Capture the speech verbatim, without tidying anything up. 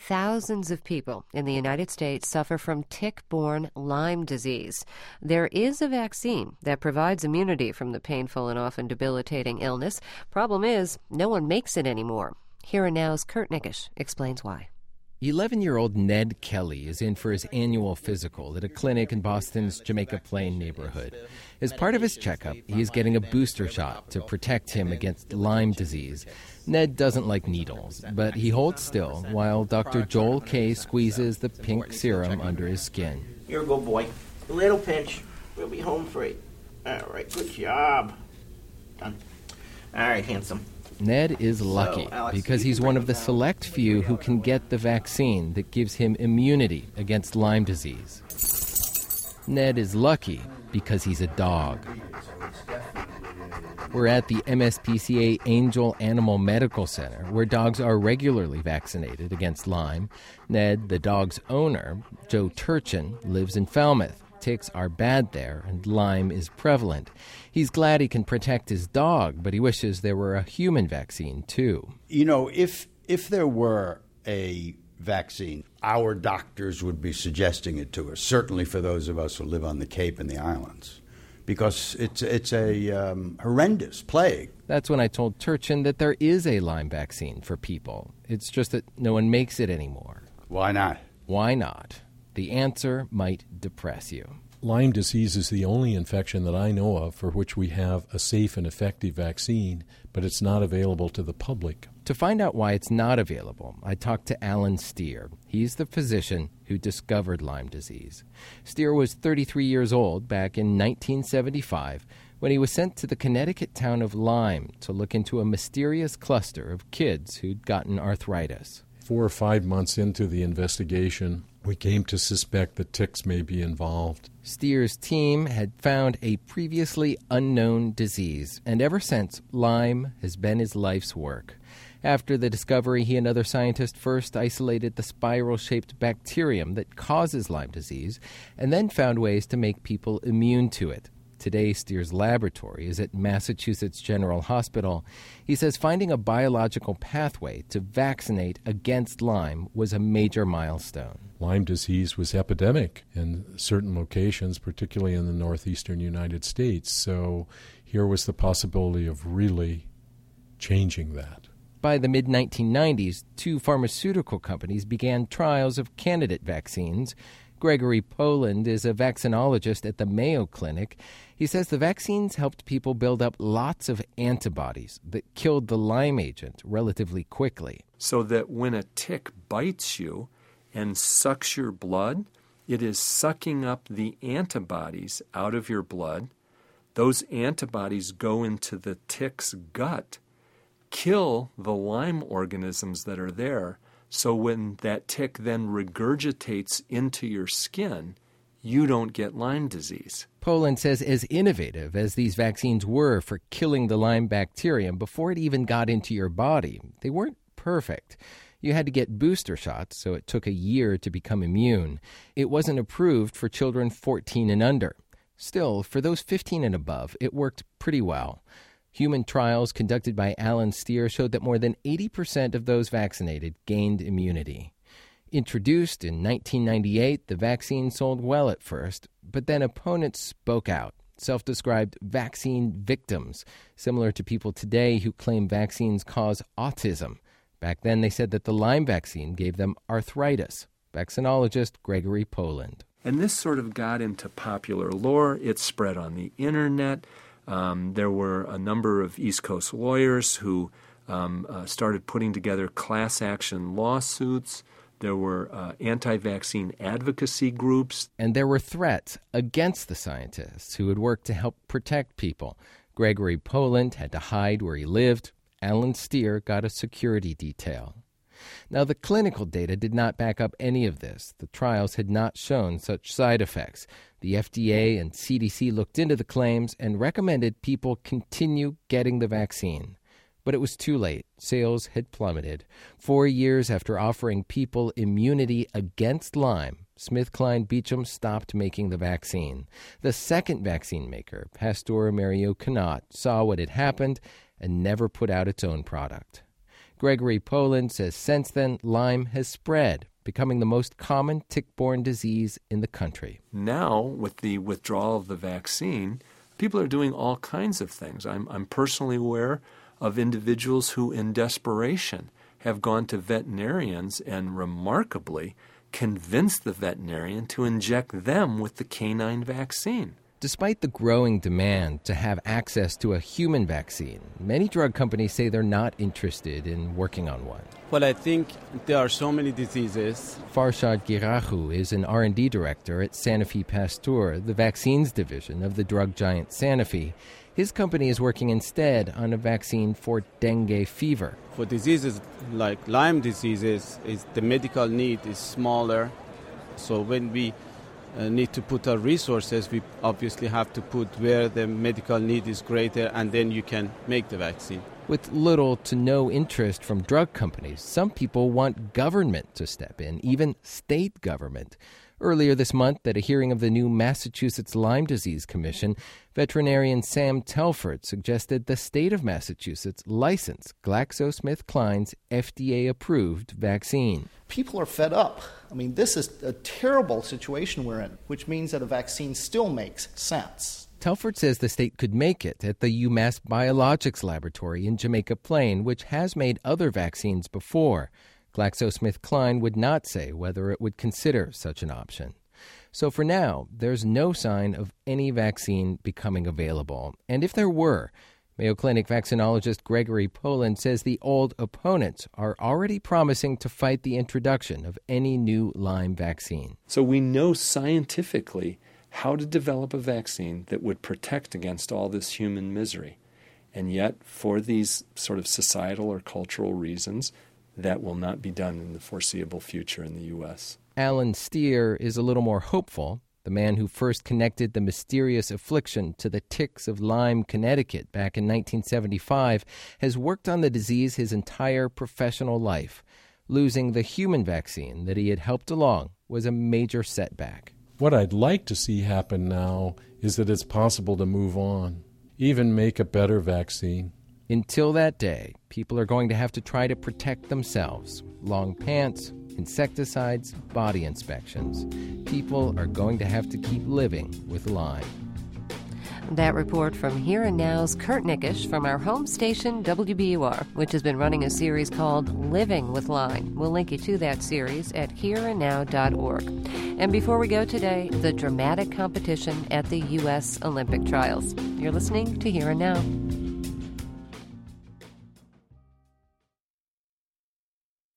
Thousands of people in the United States suffer from tick-borne Lyme disease. There is a vaccine that provides immunity from the painful and often debilitating illness. Problem is, no one makes it anymore. Here and Now's Kurt Nickish explains why. eleven-year-old Ned Kelly is in for his annual physical at a clinic in Boston's Jamaica Plain neighborhood. As part of his checkup, he is getting a booster shot to protect him against Lyme disease. Ned doesn't like needles, but he holds still while Doctor Joel Kay squeezes the pink serum under his skin. You're a good boy. A little pinch. We'll be home free. All right, good job. Done. All right, handsome. Ned is lucky So, Alex, because you he's can one bring of the them down. select few who can get the vaccine that gives him immunity against Lyme disease. Ned is lucky because he's a dog. We're at the M S P C A Angel Animal Medical Center, where dogs are regularly vaccinated against Lyme. Ned, the dog's owner, Joe Turchin, lives in Falmouth. Ticks are bad there, and Lyme is prevalent. He's glad he can protect his dog, but he wishes there were a human vaccine, too. You know, if if there were a vaccine, our doctors would be suggesting it to us, certainly for those of us who live on the Cape and the islands, because it's it's a um, horrendous plague. That's when I told Turchin that there is a Lyme vaccine for people. It's just that no one makes it anymore. Why not? Why not? The answer might depress you. Lyme disease is the only infection that I know of for which we have a safe and effective vaccine, but it's not available to the public. To find out why it's not available, I talked to Alan Steer. He's the physician who discovered Lyme disease. Steer was thirty-three years old back in nineteen seventy-five when he was sent to the Connecticut town of Lyme to look into a mysterious cluster of kids who'd gotten arthritis. Four or five months into the investigation, we came to suspect that ticks may be involved. Steer's team had found a previously unknown disease, and ever since, Lyme has been his life's work. After the discovery, he and other scientists first isolated the spiral-shaped bacterium that causes Lyme disease, and then found ways to make people immune to it. Today, Steer's laboratory is at Massachusetts General Hospital. He says finding a biological pathway to vaccinate against Lyme was a major milestone. Lyme disease was epidemic in certain locations, particularly in the northeastern United States. So here was the possibility of really changing that. By the mid nineteen nineties, two pharmaceutical companies began trials of candidate vaccines. Gregory Poland is a vaccinologist at the Mayo Clinic. He says the vaccines helped people build up lots of antibodies that killed the Lyme agent relatively quickly. So that when a tick bites you and sucks your blood, it is sucking up the antibodies out of your blood. Those antibodies go into the tick's gut, kill the Lyme organisms that are there. So when that tick then regurgitates into your skin, you don't get Lyme disease. Poland says as innovative as these vaccines were for killing the Lyme bacterium before it even got into your body, they weren't perfect. You had to get booster shots, so it took a year to become immune. It wasn't approved for children fourteen and under. Still, for those fifteen and above, it worked pretty well. Human trials conducted by Alan Steer showed that more than eighty percent of those vaccinated gained immunity. Introduced in nineteen ninety-eight, the vaccine sold well at first, but then opponents spoke out, self-described vaccine victims, similar to people today who claim vaccines cause autism. Back then, they said that the Lyme vaccine gave them arthritis. Vaccinologist Gregory Poland. And this sort of got into popular lore. It spread on the internet. Um, there were a number of East Coast lawyers who um, uh, started putting together class action lawsuits. There were uh, anti-vaccine advocacy groups. And there were threats against the scientists who had worked to help protect people. Gregory Poland had to hide where he lived. Alan Steer got a security detail. Now, the clinical data did not back up any of this. The trials had not shown such side effects. The F D A and C D C looked into the claims and recommended people continue getting the vaccine. But it was too late. Sales had plummeted. Four years after offering people immunity against Lyme, SmithKline Beecham stopped making the vaccine. The second vaccine maker, Pasteur Mario Canot, saw what had happened and never put out its own product. Gregory Poland says since then, Lyme has spread, becoming the most common tick-borne disease in the country. Now, with the withdrawal of the vaccine, people are doing all kinds of things. I'm, I'm personally aware of individuals who, in desperation, have gone to veterinarians and remarkably convinced the veterinarian to inject them with the canine vaccine. Despite the growing demand to have access to a human vaccine, many drug companies say they're not interested in working on one. Well, I think there are so many diseases. Farshad Girahu is an R and D director at Sanofi Pasteur, the vaccines division of the drug giant Sanofi. His company is working instead on a vaccine for dengue fever. For diseases like Lyme diseases, is the medical need is smaller. So when we uh, need to put our resources, we obviously have to put where the medical need is greater, and then you can make the vaccine. With little to no interest from drug companies, some people want government to step in, even state government. Earlier this month, at a hearing of the new Massachusetts Lyme Disease Commission, veterinarian Sam Telford suggested the state of Massachusetts license GlaxoSmithKline's F D A-approved vaccine. People are fed up. I mean, this is a terrible situation we're in, which means that a vaccine still makes sense. Telford says the state could make it at the UMass Biologics Laboratory in Jamaica Plain, which has made other vaccines before. GlaxoSmithKline would not say whether it would consider such an option. So for now, there's no sign of any vaccine becoming available. And if there were, Mayo Clinic vaccinologist Gregory Poland says the old opponents are already promising to fight the introduction of any new Lyme vaccine. So we know scientifically how to develop a vaccine that would protect against all this human misery. And yet, for these sort of societal or cultural reasons, that will not be done in the foreseeable future in the U S. Alan Steer is a little more hopeful. The man who first connected the mysterious affliction to the ticks of Lyme, Connecticut back in nineteen seventy-five has worked on the disease his entire professional life. Losing the human vaccine that he had helped along was a major setback. What I'd like to see happen now is that it's possible to move on, even make a better vaccine. Until that day, people are going to have to try to protect themselves. Long pants, insecticides, body inspections. People are going to have to keep living with Lyme. That report from Here and Now's Kurt Nickish from our home station, W B U R, which has been running a series called Living with Lyme. We'll link you to that series at here and now dot org. And before we go today, the dramatic competition at the U S Olympic trials. You're listening to Here and Now.